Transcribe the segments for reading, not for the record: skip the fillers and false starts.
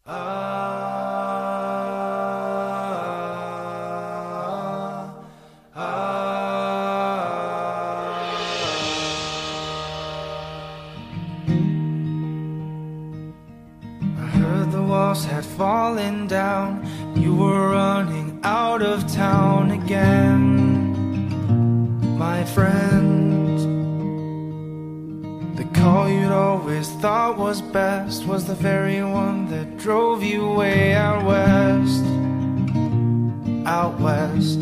Heard the walls had fallen down. You were running out of town again, my friend. The call you'd always thought was best was the very one that drove you way out west. Out west.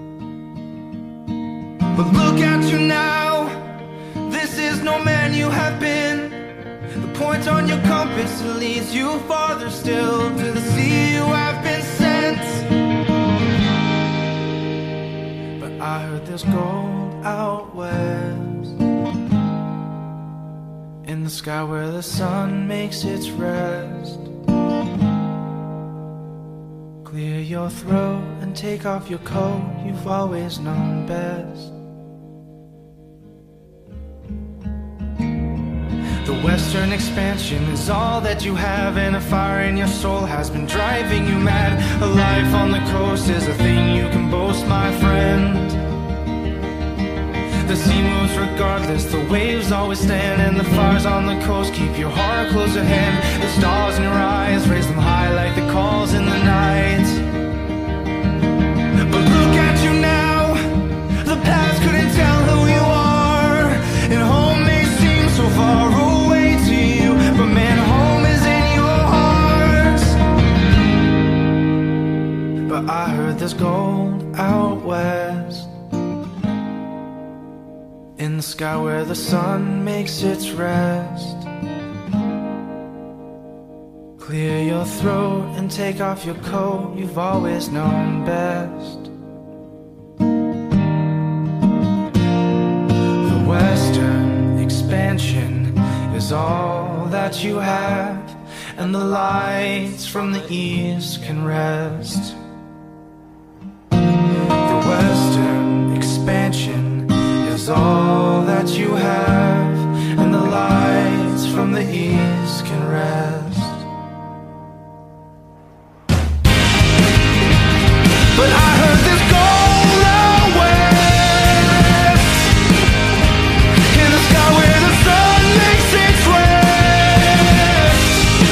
But look at you now. This is no man you have been. The point on your compass leads you farther still, to the sea you have been sent. But I heard there's gold out west, in the sky where the sun makes its rest. Clear your throat and take off your coat, you've always known best. The western expansion is all that you have, and a fire in your soul has been driving you mad. A life on the coast is a thing you can boast, my friend. The sea moves regardless, the waves always stand, and the fires on the coast keep your heart close at hand. The stars in your eyes, raise them high like the calls in the night. But look at you now, the past couldn't tell who you are, and home may seem so far away to you, but man, home is in your heart. But I heard there's gold out west, in the sky where the sun makes its rest. Clear your throat and take off your coat, you've always known best. The western expansion is all that you have, and the lights from the east can rest. The western expansion is all that you have, and the lights from the east can rest. But I heard there's gold out west, in the sky where the sun makes its rest.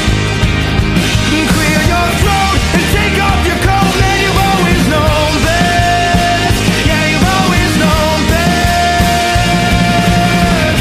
Clear your throat and take off your coat, man, you've always known best. Yeah, you've always known best.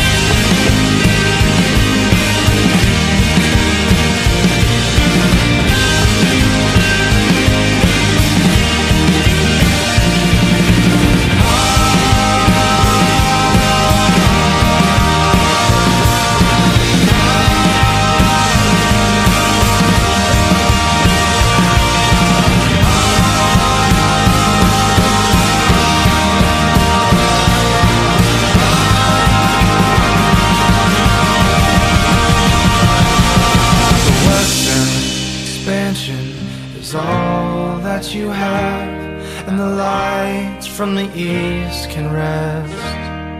Is all that you have, and the lights from the east can rest.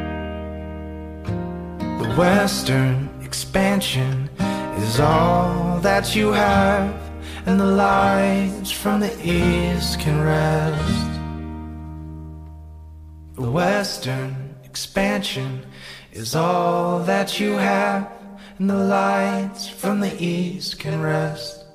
The western expansion is all that you have, and the lights from the east can rest. The western expansion is all that you have, and the lights from the east can rest.